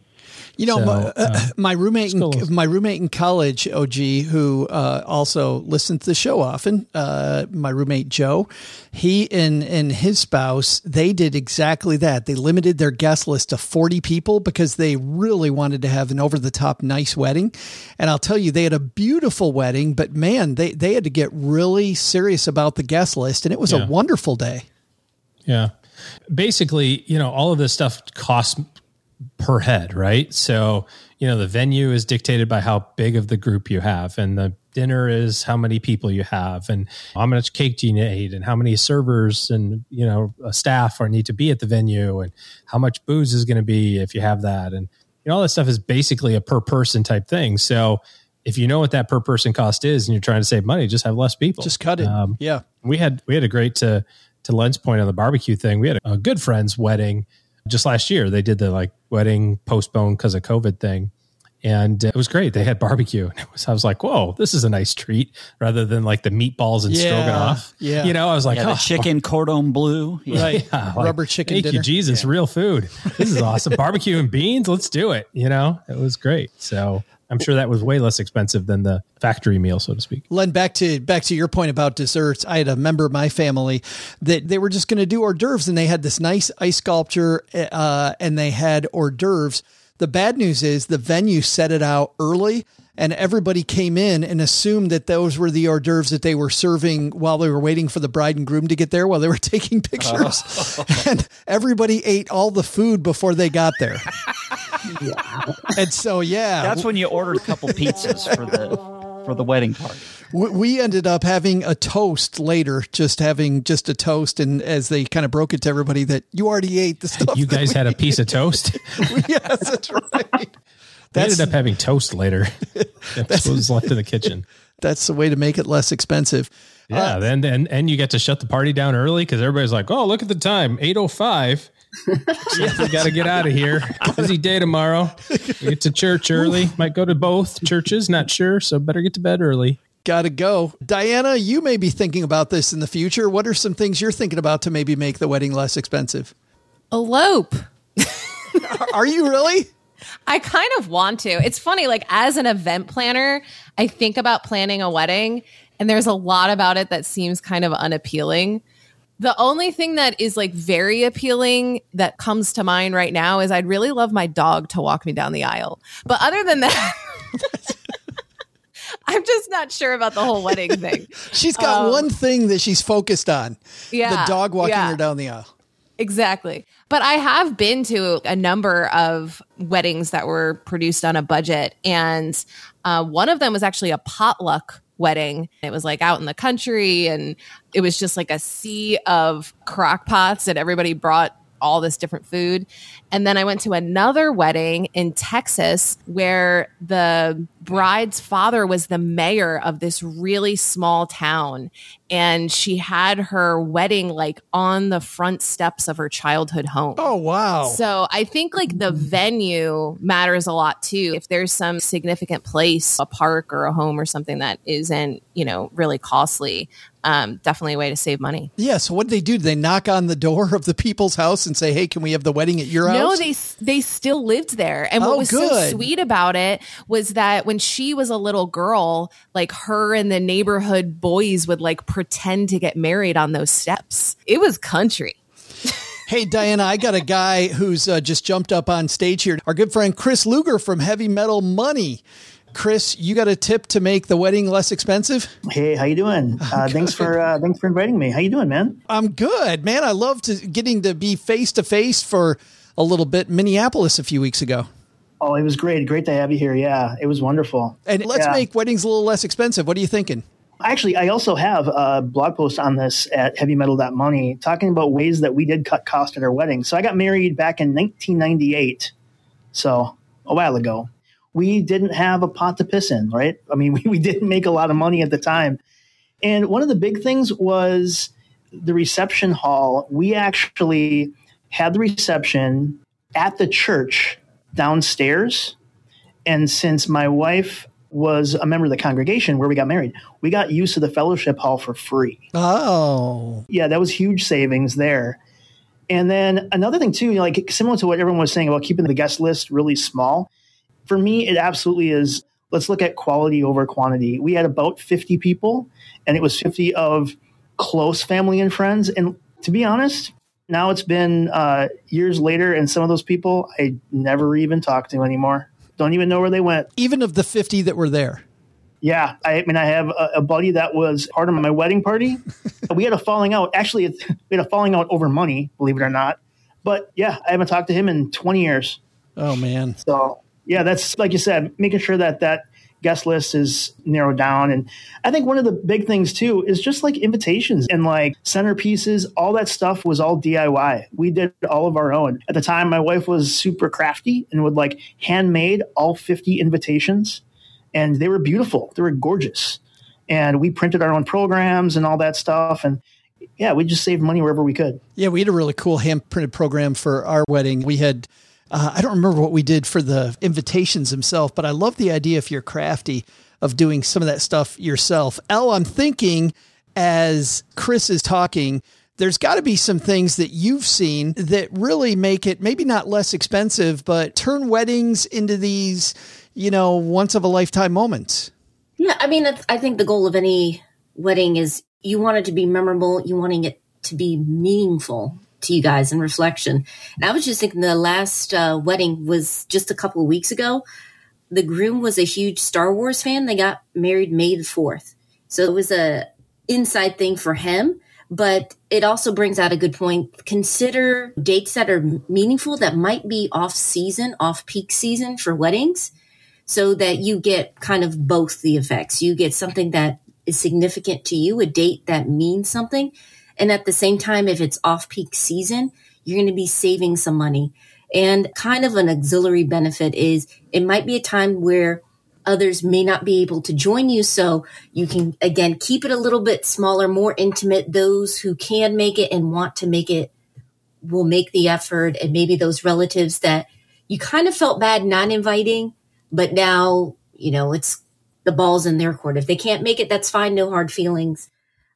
My roommate in college, OG, who also listens to the show often, my roommate Joe, he and his spouse, they did exactly that. They limited their guest list to 40 people because they really wanted to have an over-the-top nice wedding. And I'll tell you, they had a beautiful wedding, but man, they had to get really serious about the guest list, and it was a wonderful day. Yeah. Basically, all of this stuff costs per head, right? So, the venue is dictated by how big of the group you have, and the dinner is how many people you have, and how much cake do you need, and how many servers and, staff need to be at the venue, and how much booze is going to be if you have that. And, all that stuff is basically a per person type thing. So if you know what that per person cost is and you're trying to save money, just have less people. Just cut it. Yeah. We had a great, to Len's point on the barbecue thing, we had a good friend's wedding just last year. They did the wedding postponed because of COVID thing. And it was great. They had barbecue. I was like, whoa, this is a nice treat rather than like the meatballs and stroganoff. Yeah. You know, I was like, the chicken cordon bleu. Yeah. Right. Like, Rubber chicken thank dinner. you, Jesus, real food. This is awesome. Barbecue and beans. Let's do it. You know, it was great. So I'm sure that was way less expensive than the factory meal, so to speak. Len, back to your point about desserts. I had a member of my family that they were just going to do hors d'oeuvres, and they had this nice ice sculpture and they had hors d'oeuvres. The bad news is the venue set it out early, and everybody came in and assumed that those were the hors d'oeuvres that they were serving while they were waiting for the bride and groom to get there while they were taking pictures. And everybody ate all the food before they got there. And so, That's when you ordered a couple pizzas for the wedding party. We ended up having a toast later, having a toast. And as they kind of broke it to everybody that you already ate the stuff. You guys had a piece of toast? Yes, that's right. We ended up having toast later. That's what was left in the kitchen. That's the way to make it less expensive. Yeah. And you get to shut the party down early because everybody's like, oh, look at the time, 8:05. We got to get out of here. Busy day tomorrow. We get to church early. Might go to both churches. Not sure. So better get to bed early. Got to go. Diana, you may be thinking about this in the future. What are some things you're thinking about to maybe make the wedding less expensive? Elope. Are you really? I kind of want to. It's funny, like as an event planner, I think about planning a wedding, and there's a lot about it that seems kind of unappealing. The only thing that is like very appealing that comes to mind right now is I'd really love my dog to walk me down the aisle. But other than that, I'm just not sure about the whole wedding thing. She's got one thing that she's focused on. Yeah, the dog walking her down the aisle. Exactly. But I have been to a number of weddings that were produced on a budget. And one of them was actually a potluck wedding. It was like out in the country, and it was just like a sea of crock pots, and everybody brought all this different food. And then I went to another wedding in Texas where the bride's father was the mayor of this really small town. And she had her wedding like on the front steps of her childhood home. Oh, wow. So I think like the venue matters a lot too. If there's some significant place, a park or a home or something that isn't, really costly, definitely a way to save money. Yeah. So what did they do? Did they knock on the door of the people's house and say, hey, can we have the wedding at your house? No, they still lived there. And what was so sweet about it was that when she was a little girl, like her and the neighborhood boys would like pretend to get married on those steps. It was country. Hey, Diana, I got a guy who's just jumped up on stage here. Our good friend Chris Luger from Heavy Metal Money. Chris, you got a tip to make the wedding less expensive? Hey, how you doing? Thanks for inviting me. How you doing, man? I'm good, man. I loved getting to be face to face for a little bit in Minneapolis a few weeks ago. Oh, it was great. Great to have you here. Yeah, it was wonderful. And let's make weddings a little less expensive. What are you thinking? Actually, I also have a blog post on this at heavymetal.money talking about ways that we did cut costs at our wedding. So I got married back in 1998, so a while ago. We didn't have a pot to piss in, right? I mean, we didn't make a lot of money at the time. And one of the big things was the reception hall. We actually had the reception at the church downstairs. And since my wife was a member of the congregation where we got married, we got use of the fellowship hall for free. Oh. Yeah, that was huge savings there. And then another thing too, like similar to what everyone was saying about keeping the guest list really small, for me, it absolutely is. Let's look at quality over quantity. We had about 50 people, and it was 50 of close family and friends. And to be honest, now it's been years later, and some of those people I never even talk to anymore. Don't even know where they went. Even of the 50 that were there. Yeah. I mean, I have a buddy that was part of my wedding party. We had a falling out. Actually, we had a falling out over money, believe it or not. But yeah, I haven't talked to him in 20 years. Oh, man. So yeah, that's like you said, making sure that guest list is narrowed down. And I think one of the big things too is just like invitations and like centerpieces, all that stuff was all DIY. We did all of our own. At the time, my wife was super crafty and would like handmade all 50 invitations, and they were beautiful. They were gorgeous. And we printed our own programs and all that stuff. And yeah, we just saved money wherever we could. Yeah, we had a really cool hand printed program for our wedding. We had I don't remember what we did for the invitations themselves, but I love the idea, if you're crafty, of doing some of that stuff yourself. Elle, I'm thinking as Chris is talking, there's got to be some things that you've seen that really make it maybe not less expensive, but turn weddings into these, once of a lifetime moments. Yeah. I mean, I think the goal of any wedding is you want it to be memorable. You wanting it to be meaningful to you guys in reflection. And I was just thinking the last wedding was just a couple of weeks ago. The groom was a huge Star Wars fan. They got married May the 4th. So it was a inside thing for him, but it also brings out a good point. Consider dates that are meaningful that might be off peak season for weddings, so that you get kind of both the effects. You get something that is significant to you, a date that means something. And at the same time, if it's off peak season, you're going to be saving some money. And kind of an auxiliary benefit is it might be a time where others may not be able to join you. So you can, again, keep it a little bit smaller, more intimate. Those who can make it and want to make it will make the effort. And maybe those relatives that you kind of felt bad not inviting, but now, it's the ball's in their court. If they can't make it, that's fine. No hard feelings.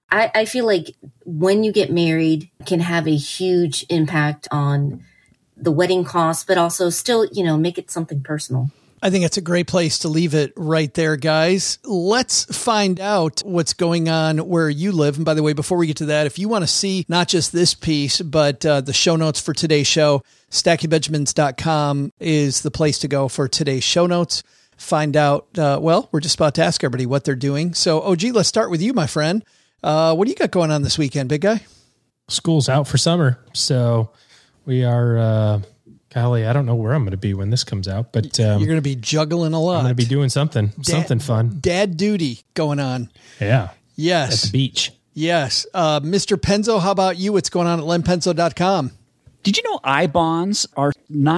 I feel like when you get married can have a huge impact on the wedding costs, but also still, make it something personal. I think it's a great place to leave it right there, guys. Let's find out what's going on where you live. And by the way, before we get to that, if you want to see not just this piece, but the show notes for today's show, stackingbenjamins.com is the place to go for today's show notes. Find out, we're just about to ask everybody what they're doing. So, OG, let's start with you, my friend. What do you got going on this weekend, big guy? School's out for summer. So we are, golly, I don't know where I'm going to be when this comes out, but you're going to be juggling a lot. I'm going to be doing something fun. Dad duty going on. Yeah. Yes. At the beach. Yes. Mr. Penzo, how about you? What's going on at lenpenzo.com? Did you know I bonds are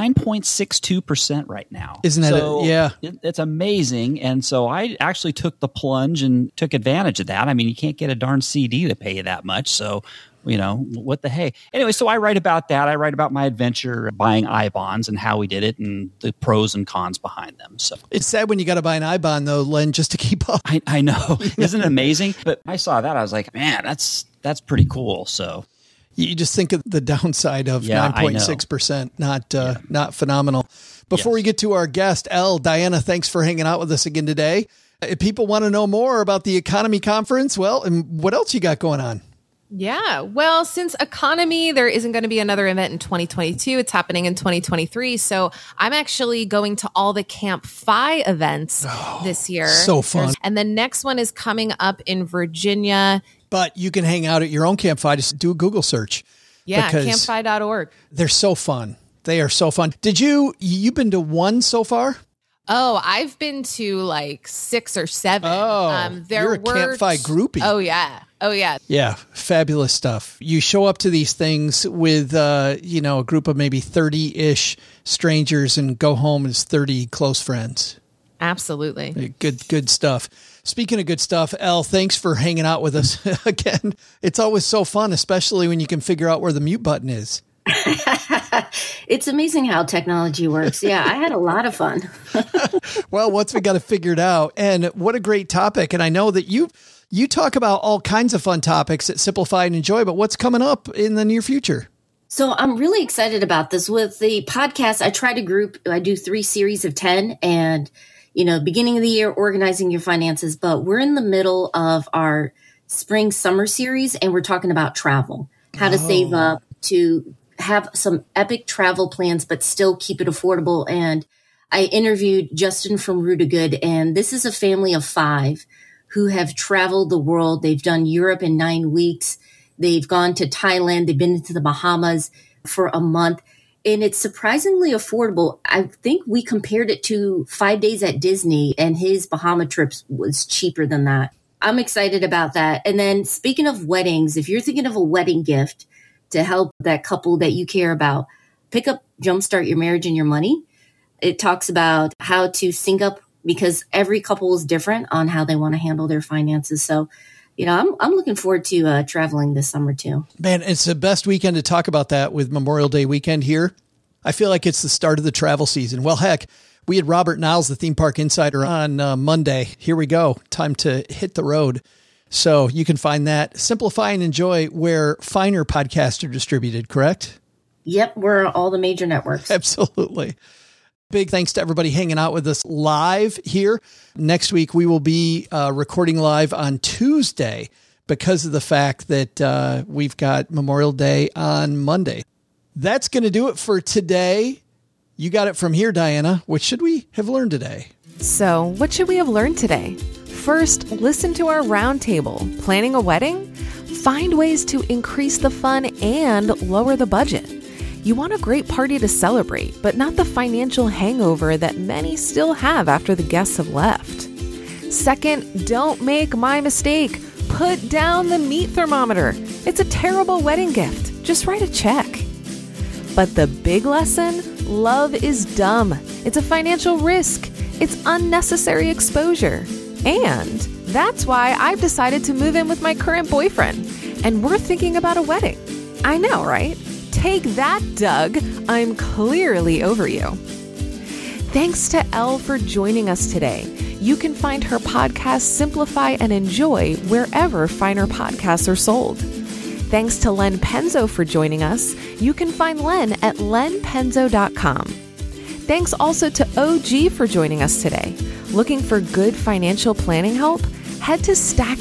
9.62% right now? Isn't that yeah. It's amazing. And so I actually took the plunge and took advantage of that. I mean, you can't get a darn CD to pay you that much. So, what the hey? Anyway, so I write about that. I write about my adventure buying I bonds and how we did it and the pros and cons behind them. So it's sad when you got to buy an I bond though, Len, just to keep up. I know. Isn't it amazing? But I saw that. I was like, man, that's pretty cool. So you just think of the downside of 9.6%, not phenomenal. Before we get to our guest, Elle, Diana, thanks for hanging out with us again today. If people want to know more about the Economy Conference, and what else you got going on? Yeah. Well, since Economy, there isn't going to be another event in 2022. It's happening in 2023. So I'm actually going to all the Camp FI events this year. So fun. And the next one is coming up in Virginia. But you can hang out at your own Camp FI. Just do a Google search. Yeah, campfi.org. They're so fun. They are so fun. You've been to one so far? Oh, I've been to like 6 or 7. You're a Camp FI groupie. Oh, yeah. Yeah, fabulous stuff. You show up to these things with, a group of maybe 30-ish strangers and go home as 30 close friends. Absolutely. Good stuff. Speaking of good stuff, Elle, thanks for hanging out with us again. It's always so fun, especially when you can figure out where the mute button is. It's amazing how technology works. Yeah, I had a lot of fun. Well, once we got it figured out, and what a great topic. And I know that you talk about all kinds of fun topics at Simplify and Enjoy, but what's coming up in the near future? So I'm really excited about this. With the podcast, I do 3 series of 10 and, beginning of the year, organizing your finances, but we're in the middle of our spring summer series and we're talking about travel, how to save up to have some epic travel plans, but still keep it affordable. And I interviewed Justin from Rue to Good, and this is a family of 5 who have traveled the world. They've done Europe in 9 weeks. They've gone to Thailand. They've been to the Bahamas for a month. And it's surprisingly affordable. I think we compared it to 5 days at Disney, and his Bahama trips was cheaper than that. I'm excited about that. And then speaking of weddings, if you're thinking of a wedding gift to help that couple that you care about, pick up Jumpstart Your Marriage and Your Money. It talks about how to sync up, because every couple is different on how they want to handle their finances. So, I'm looking forward to traveling this summer too. Man, it's the best weekend to talk about that with Memorial Day weekend here. I feel like it's the start of the travel season. Well, heck, we had Robert Niles, the Theme Park Insider, on Monday. Here we go. Time to hit the road. So you can find that. Simplify and Enjoy, where finer podcasts are distributed, correct? Yep, we're all the major networks. Absolutely. Big thanks to everybody hanging out with us live here. Next week, we will be recording live on Tuesday because of the fact that we've got Memorial Day on Monday. That's going to do it for today. You got it from here, Diana. What should we have learned today? So, what should we have learned today? First, listen to our roundtable. Planning a wedding? Find ways to increase the fun and lower the budget. You want a great party to celebrate, but not the financial hangover that many still have after the guests have left. Second, don't make my mistake. Put down the meat thermometer. It's a terrible wedding gift. Just write a check. But the big lesson? Love is dumb. It's a financial risk. It's unnecessary exposure. And that's why I've decided to move in with my current boyfriend. And we're thinking about a wedding. I know, right? Take that, Doug. I'm clearly over you. Thanks to Elle for joining us today. You can find her podcast, Simplify and Enjoy, wherever finer podcasts are sold. Thanks to Len Penzo for joining us. You can find Len at lenpenzo.com. Thanks also to OG for joining us today. Looking for good financial planning help? Head to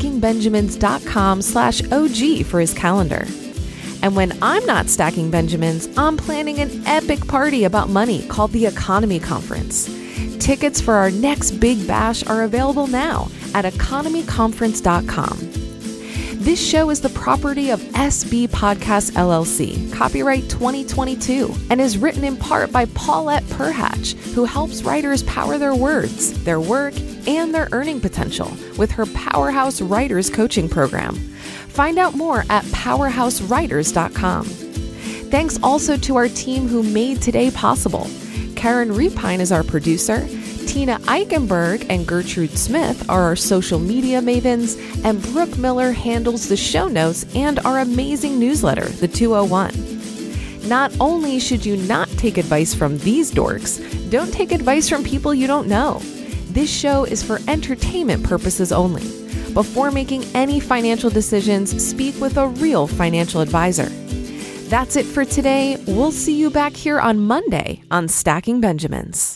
stackingbenjamins.com/OG for his calendar. And when I'm not stacking Benjamins, I'm planning an epic party about money called the Economy Conference. Tickets for our next big bash are available now at economyconference.com. This show is the property of SB Podcast LLC, copyright 2022, and is written in part by Paulette Perhatch, who helps writers power their words, their work, and their earning potential with her Powerhouse Writers Coaching Program. Find out more at powerhousewriters.com. Thanks also to our team who made today possible. Karen Repine is our producer. Tina Eichenberg and Gertrude Smith are our social media mavens, and Brooke Miller handles the show notes and our amazing newsletter, The 201. Not only should you not take advice from these dorks, don't take advice from people you don't know. This show is for entertainment purposes only. Before making any financial decisions, speak with a real financial advisor. That's it for today. We'll see you back here on Monday on Stacking Benjamins.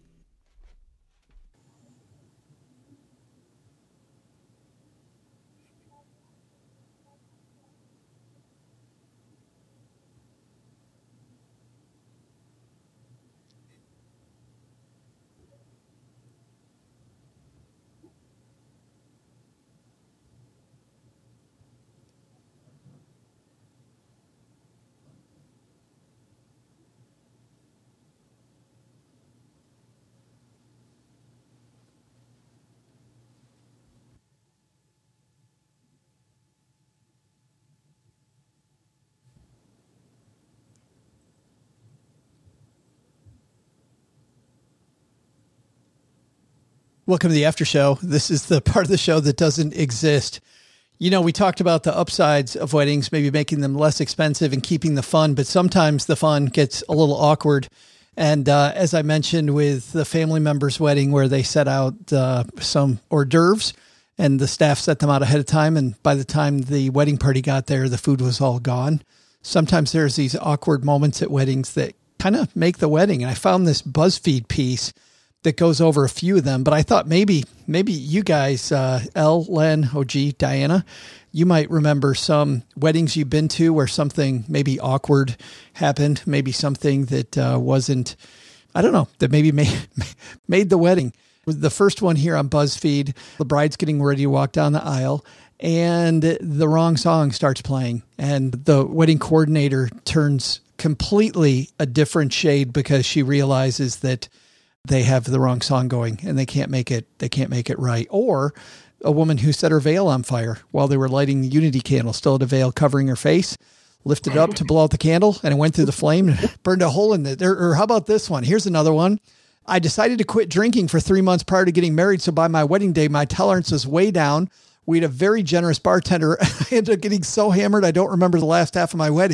Welcome to the after show. This is the part of the show that doesn't exist. You know, we talked about the upsides of weddings, maybe making them less expensive and keeping the fun, but sometimes the fun gets a little awkward. And as I mentioned with the family member's wedding, where they set out some hors d'oeuvres and the staff set them out ahead of time. And by the time the wedding party got there, the food was all gone. Sometimes there's these awkward moments at weddings that kind of make the wedding. And I found this BuzzFeed piece that goes over a few of them, but I thought maybe you guys, Elle, Len, OG, Diana, you might remember some weddings you've been to where something maybe awkward happened, maybe something that wasn't, I don't know, that maybe made the wedding. The first one here on BuzzFeed, the bride's getting ready to walk down the aisle and the wrong song starts playing and the wedding coordinator turns completely a different shade because she realizes that they have the wrong song going and they can't make it right. Or a woman who set her veil on fire while they were lighting the unity candle, still had a veil covering her face, lifted up to blow out the candle and it went through the flame and burned a hole in it. Or how about this one? Here's another one. I decided to quit drinking for 3 months prior to getting married. So by my wedding day, my tolerance was way down. We had a very generous bartender. I ended up getting so hammered, I don't remember the last half of my wedding.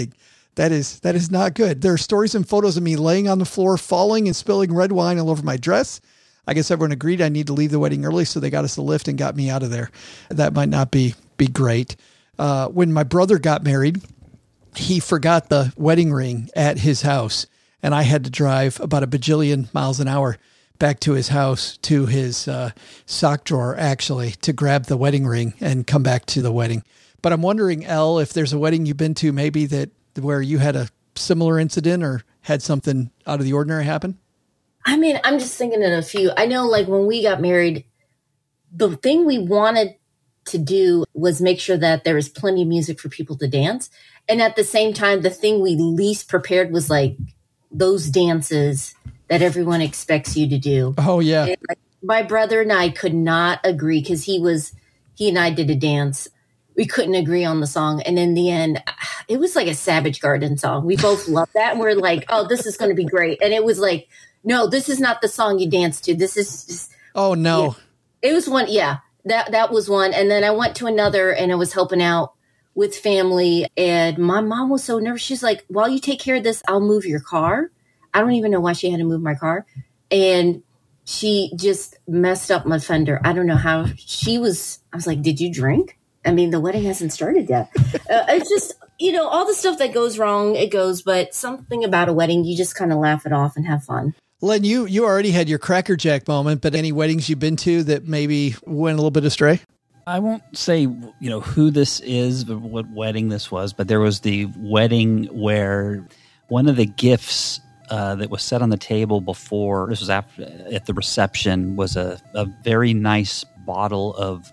That is not good. There are stories and photos of me laying on the floor, falling and spilling red wine all over my dress. I guess everyone agreed I need to leave the wedding early, so they got us a lift and got me out of there. That might not be great. When my brother got married, he forgot the wedding ring at his house, and I had to drive about a bajillion miles an hour back to his house, to his sock drawer, actually, to grab the wedding ring and come back to the wedding. But I'm wondering, Elle, if there's a wedding you've been to maybe that where you had a similar incident or had something out of the ordinary happen? I mean, I'm just thinking of a few. I know, like, when we got married, the thing we wanted to do was make sure that there was plenty of music for people to dance. And at the same time, the thing we least prepared was, like, those dances that everyone expects you to do. Oh, yeah. And, like, my brother and I could not agree because he and I did a dance. We couldn't agree on the song. And in the end, it was like a Savage Garden song. We both loved that. And we're like, oh, this is going to be great. And it was like, no, this is not the song you dance to. This is just. Oh, no. Yeah. It was one. Yeah, that was one. And then I went to another and I was helping out with family. And my mom was so nervous. She's like, while you take care of this, I'll move your car. I don't even know why she had to move my car. And she just messed up my fender. I don't know how I was like, did you drink? I mean, the wedding hasn't started yet. It's just, all the stuff that goes wrong, it goes, but something about a wedding, you just kind of laugh it off and have fun. Len, you already had your Cracker Jack moment, but any weddings you've been to that maybe went a little bit astray? I won't say, who this is, but what wedding this was, but there was the wedding where one of the gifts that was set on the table before, this was after, at the reception, was a very nice bottle of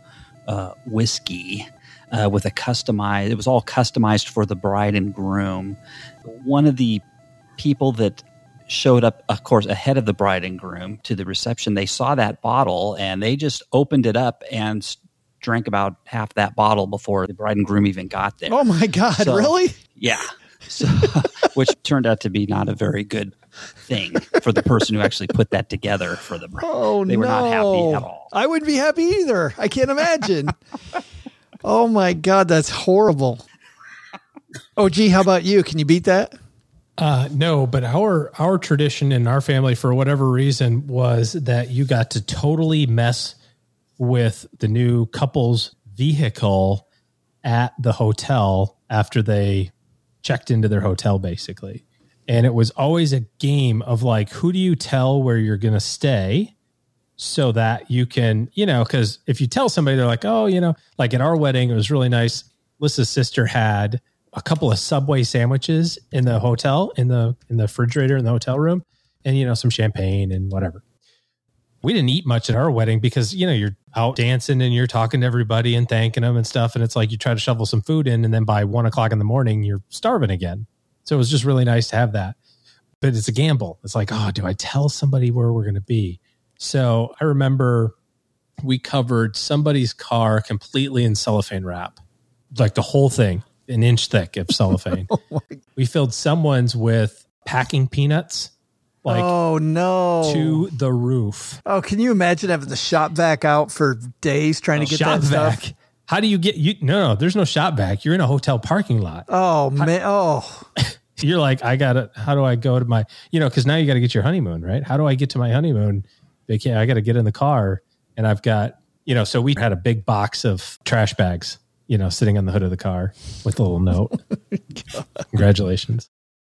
whiskey with it was all customized for the bride and groom. One of the people that showed up, of course, ahead of the bride and groom to the reception, they saw that bottle and they just opened it up and drank about half that bottle before the bride and groom even got there. Oh my God, really? Yeah. So, which turned out to be not a very good thing for the person who actually put that together for the bride. Oh, they were not happy at all. I wouldn't be happy either. I can't imagine. Oh my God, that's horrible. Oh, gee, how about you? Can you beat that? No, but our tradition in our family, for whatever reason, was that you got to totally mess with the new couple's vehicle at the hotel after they checked into their hotel, basically. And it was always a game of like, who do you tell where you're going to stay so that you can, because if you tell somebody, they're like, oh, like at our wedding, it was really nice. Alyssa's sister had a couple of Subway sandwiches in the hotel, in the refrigerator in the hotel room, and, some champagne and whatever. We didn't eat much at our wedding because, you're out dancing and you're talking to everybody and thanking them and stuff. And it's like you try to shovel some food in and then by 1 o'clock in the morning, you're starving again. So it was just really nice to have that. But it's a gamble. It's like, oh, do I tell somebody where we're going to be? So I remember we covered somebody's car completely in cellophane wrap, like the whole thing, an inch thick of cellophane. We filled someone's with packing peanuts. Like, oh no, to the roof. Oh, can you imagine having the shop vac out for days trying to get that stuff? How do you get No, there's no shop vac. You're in a hotel parking lot. Oh man. Oh, you're like, how do I go to my, cause now you got to get your honeymoon, right? How do I get to my honeymoon? I got to get in the car and I've got, so we had a big box of trash bags, sitting on the hood of the car with a little note. Congratulations.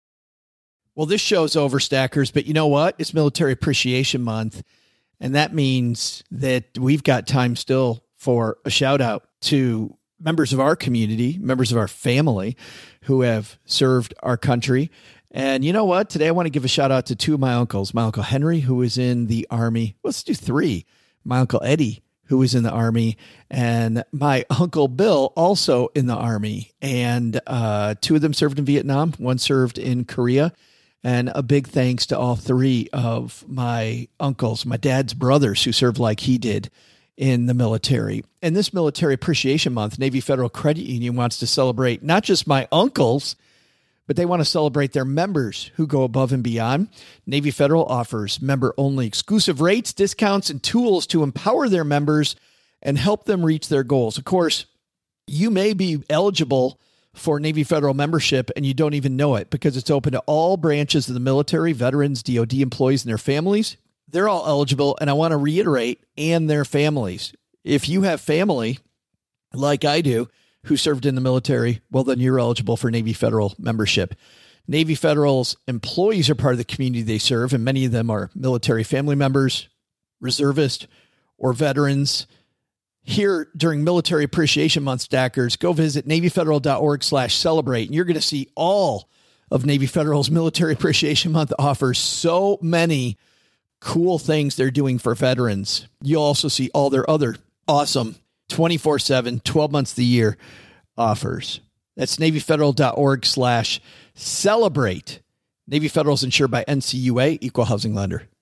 Well, this show's over, Stackers, but you know what? It's Military Appreciation Month, and that means that we've got time still for a shout out to members of our community, members of our family who have served our country. And you know what? Today I want to give a shout out to two of my uncles. My Uncle Henry, who was in the Army. Let's do three. My Uncle Eddie, who was in the Army, and my Uncle Bill, also in the Army. And two of them served in Vietnam. One served in Korea. And a big thanks to all three of my uncles, my dad's brothers, who served like he did in the military. And this Military Appreciation Month, Navy Federal Credit Union wants to celebrate not just my uncles, but they want to celebrate their members who go above and beyond. Navy Federal offers member-only exclusive rates, discounts, and tools to empower their members and help them reach their goals. Of course, you may be eligible for Navy Federal membership and you don't even know it because it's open to all branches of the military, veterans, DOD employees, and their families. They're all eligible. And I want to reiterate, and their families. If you have family like I do who served in the military, well, then you're eligible for Navy Federal membership. Navy Federal's employees are part of the community they serve, and many of them are military family members, reservists, or veterans. Here during Military Appreciation Month, Stackers, go visit NavyFederal.org/celebrate, and you're going to see all of Navy Federal's Military Appreciation Month offers so many cool things they're doing for veterans. You'll also see all their other awesome 24/7, 12 months of the year offers. That's NavyFederal.org/celebrate. Navy Federal is insured by NCUA, Equal Housing Lender.